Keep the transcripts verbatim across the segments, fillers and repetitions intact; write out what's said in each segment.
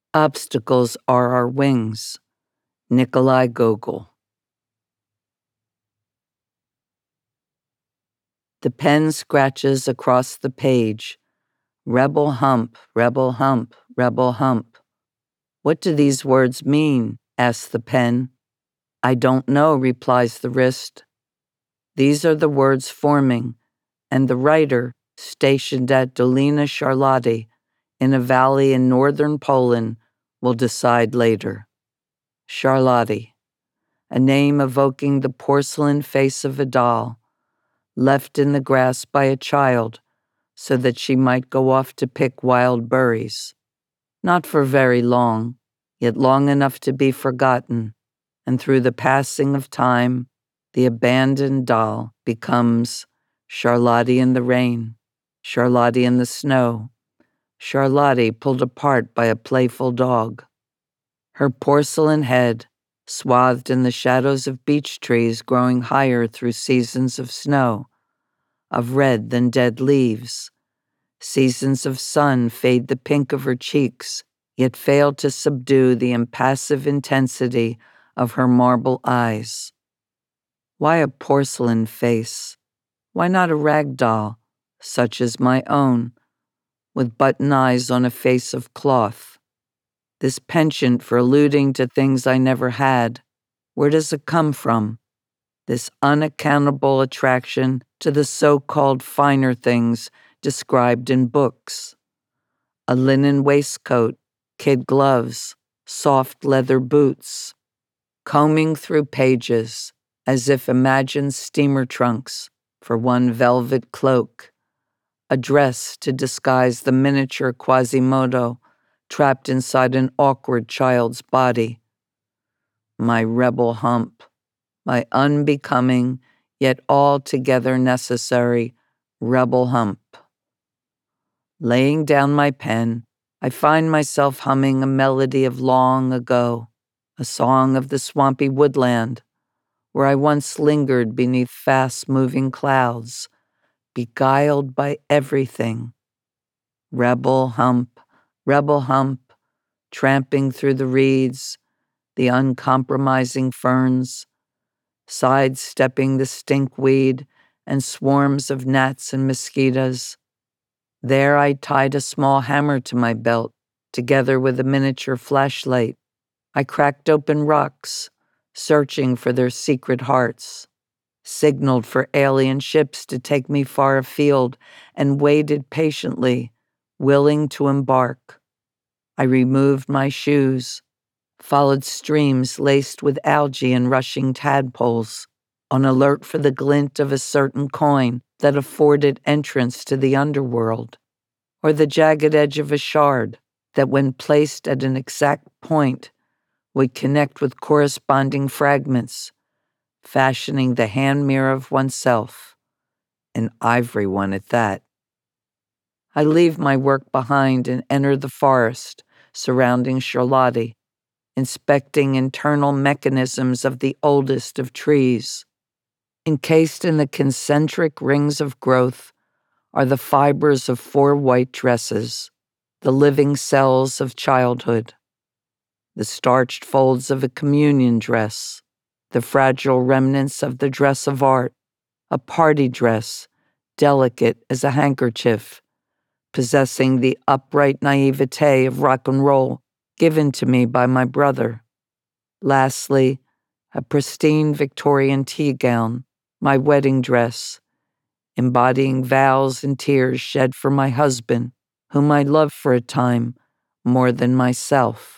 Obstacles are our wings. Nikolai Gogol. The pen scratches across the page. Rebel hump, rebel hump, rebel hump. What do these words mean? Asks the pen. I don't know, replies the wrist. These are the words forming, and the writer, stationed at Dolina Charlotty, in a valley in northern Poland, will decide later. Charlotty, a name evoking the porcelain face of a doll, left in the grass by a child so that she might go off to pick wild berries. Not for very long, yet long enough to be forgotten, and through the passing of time, the abandoned doll becomes Charlotty in the rain, Charlotty in the snow, Charlotty pulled apart by a playful dog. Her porcelain head, swathed in the shadows of beech trees growing higher through seasons of snow, of red than dead leaves. Seasons of sun fade the pink of her cheeks, yet fail to subdue the impassive intensity of her marble eyes. Why a porcelain face? Why not a rag doll, such as my own, with button eyes on a face of cloth? This penchant for alluding to things I never had, where does it come from? This unaccountable attraction to the so-called finer things described in books. A linen waistcoat, kid gloves, soft leather boots. Combing through pages, as if imagined steamer trunks for one velvet cloak. A dress to disguise the miniature Quasimodo trapped inside an awkward child's body. My rebel hump, my unbecoming, yet altogether necessary rebel hump. Laying down my pen, I find myself humming a melody of long ago, a song of the swampy woodland, where I once lingered beneath fast-moving clouds, beguiled by everything. Rebel hump, rebel hump, tramping through the reeds, the uncompromising ferns, sidestepping the stinkweed and swarms of gnats and mosquitoes. There I tied a small hammer to my belt, together with a miniature flashlight. I cracked open rocks, searching for their secret hearts, signaled for alien ships to take me far afield, and waited patiently, willing to embark. I removed my shoes, followed streams laced with algae and rushing tadpoles, on alert for the glint of a certain coin that afforded entrance to the underworld, or the jagged edge of a shard that, when placed at an exact point, would connect with corresponding fragments, fashioning the hand mirror of oneself, an ivory one at that. I leave my work behind and enter the forest surrounding Charlotty, inspecting internal mechanisms of the oldest of trees. Encased in the concentric rings of growth are the fibers of four white dresses, the living cells of childhood. The starched folds of a communion dress, the fragile remnants of the dress of art, a party dress, delicate as a handkerchief, possessing the upright naivete of rock and roll given to me by my brother. Lastly, a pristine Victorian tea gown, my wedding dress, embodying vows and tears shed for my husband, whom I loved for a time more than myself.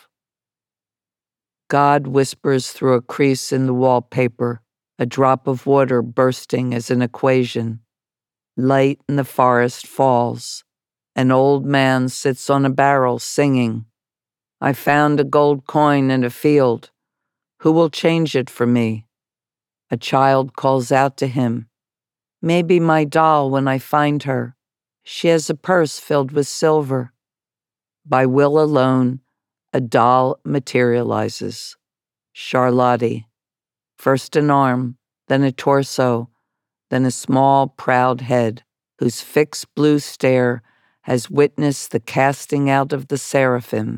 God whispers through a crease in the wallpaper, a drop of water bursting as an equation. Light in the forest falls. An old man sits on a barrel singing. I found a gold coin in a field. Who will change it for me? A child calls out to him. Maybe my doll when I find her. She has a purse filled with silver. By will alone, a doll materializes. Charlotty. First an arm, then a torso, then a small, proud head, whose fixed blue stare has witnessed the casting out of the seraphim.